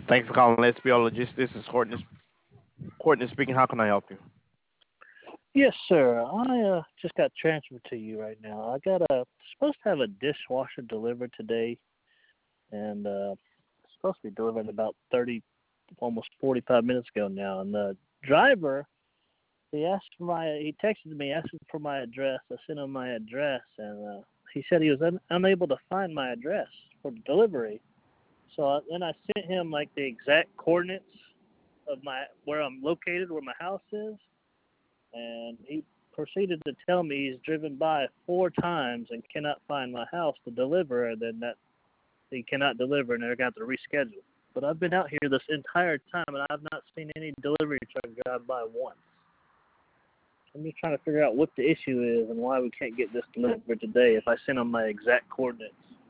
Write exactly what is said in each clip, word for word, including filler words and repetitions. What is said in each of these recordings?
Thanks for calling Let's Be Logistics. This is Courtney, Courtney speaking. How can I help you? Yes, sir. I uh, just got transferred to you right now. I got a supposed to have a dishwasher delivered today, and uh, it's supposed to be delivered about thirty, almost forty-five minutes ago now. And the driver, he asked for my, he texted me asking for my address. I sent him my address, and uh, he said he was un- unable to find my address for the delivery. So I, then I sent him like the exact coordinates of my where I'm located, where my house is, and he proceeded to tell me he's driven by four times and cannot find my house to deliver, and then that he cannot deliver, and they're got to reschedule. But I've been out here this entire time, and I've not seen any delivery truck drive by once. I'm just trying to figure out what the issue is and why we can't get this delivered today if I send them my exact coordinates.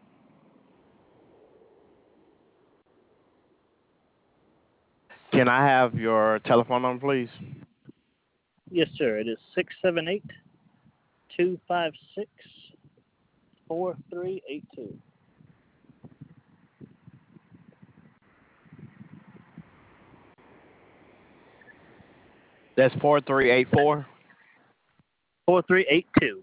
Can I have your telephone number, please? Yes, sir. It is six seven eight two five six four three eight two. That's four three eight four. Four three eight two.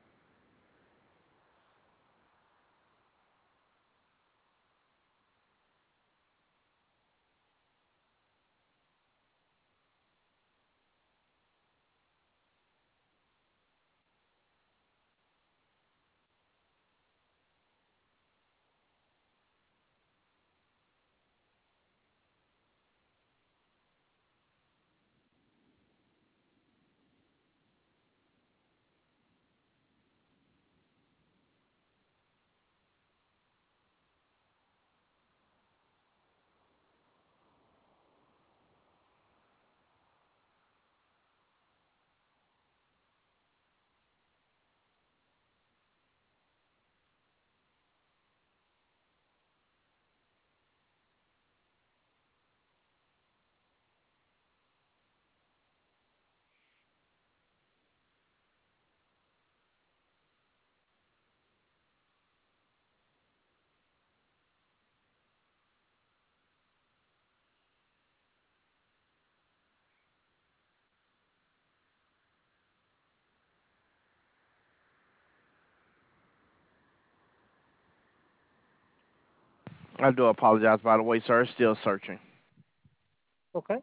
I do apologize, by the way, sir. Still searching. Okay.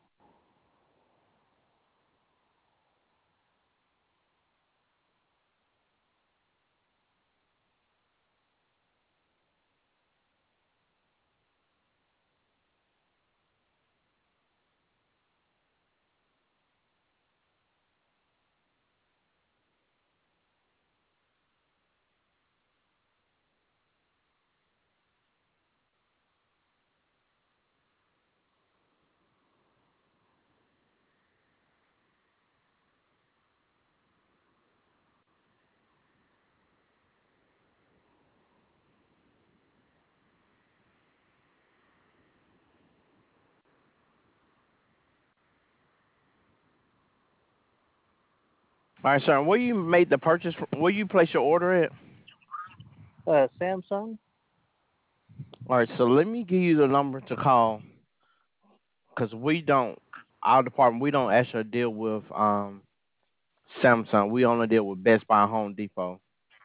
All right, sir. Where you made the purchase? Where you place your order at? Uh, Samsung. All right. So let me give you the number to call because we don't. Our department we don't actually deal with um Samsung. We only deal with Best Buy and Home Depot.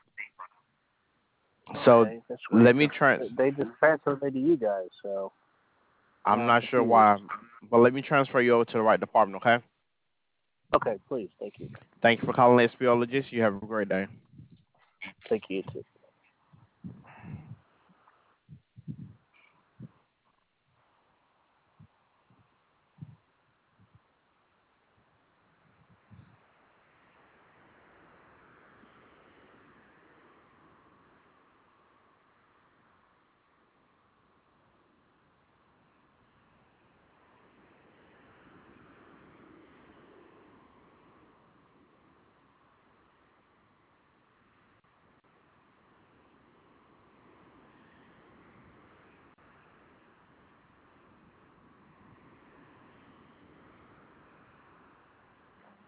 So Okay, that's let weird. me trans. They just transferred me to you guys, so I'm now I'm not sure confused. why, but let me transfer you over to the right department. Okay. Okay, please, thank you. Thank you for calling S P O Logistics. You have a great day. Thank you too.